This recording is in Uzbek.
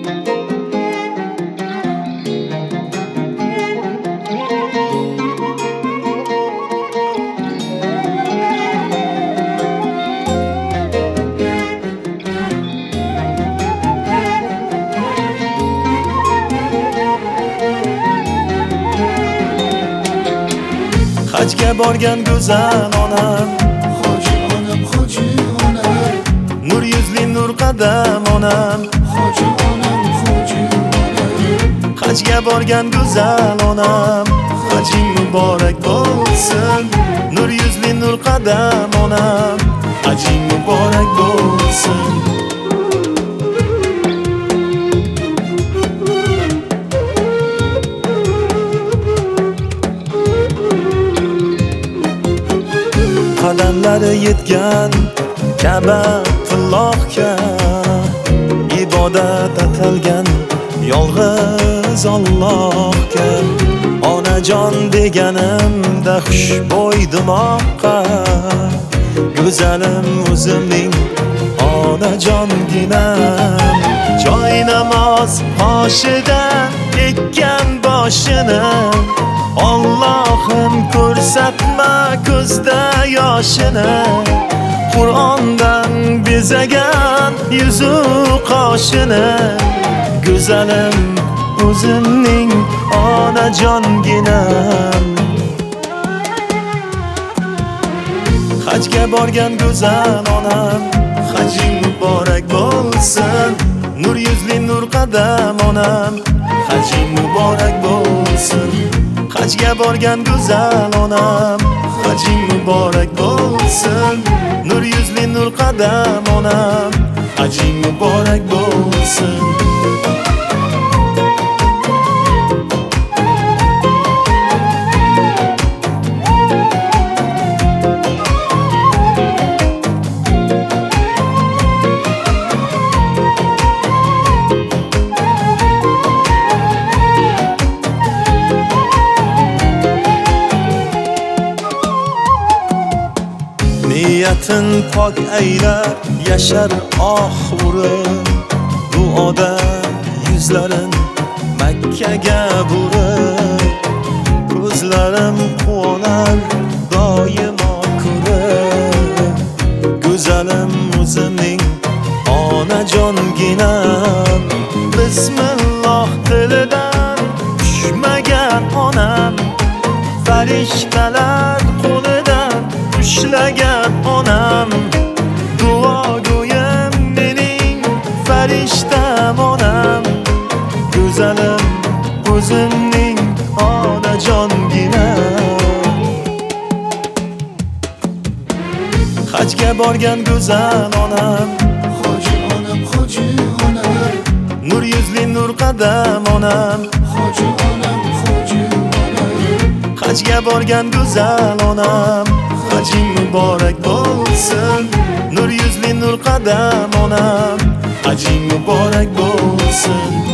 Hajga borgan go'zal onam, Hoji onam, hoji onam, nur yuzli nur qadam onam. hoji onam, hoji onam, Hajga borgan go'zal onam, hajing muborak bo'lsin. Nur yuzli nur qadam onam, hajing muborak bo'lsin. Qadamlari yetgan Ka'batullohga, ibodat atalgan yolg'iz Allohga. Onajon deganimda xushbo'y dimoqqa, go'zalim o'zimning onajonginam. Joy namoz qoshida ekkan boshini, Allohim ko'rsatma ko'zda yoshini. Qur'ondan bezagan yuzu qoshini, go'zalim o'zimning onajonginam. Hajga borgan go'zal onam, hajing muborak bo'lsin. Nur yuzli nur qadam onam, hajing muborak bo'lsin. Hajga borgan go'zal onam, hajing muborak bo'lsin. Nur yuzli nur qadam onam, hajing muborak bo'lsin. Niyatin pok aylab yashar urib, duoda yuzlarin Makkaga burib. Ko'zlarim quvonar doimo ko'rib, go'zalim o'zimning onajonginam. Bismillah tilidan tushmagan onam, farishtalar qo'lidan ushlagan onam. Duogo'yim mening farishtam onam, go'zalim o'zimning onajonginam. Hajga borgan go'zal onam, hoji onam, hoji onam, nur yuzli nur qadam onam. hoji onam, hoji onam, Hajga borgan go'zal onam, hajing muborak bo'lsin. Nur yuzli nur qadam onam, hajing muborak bo'lsin.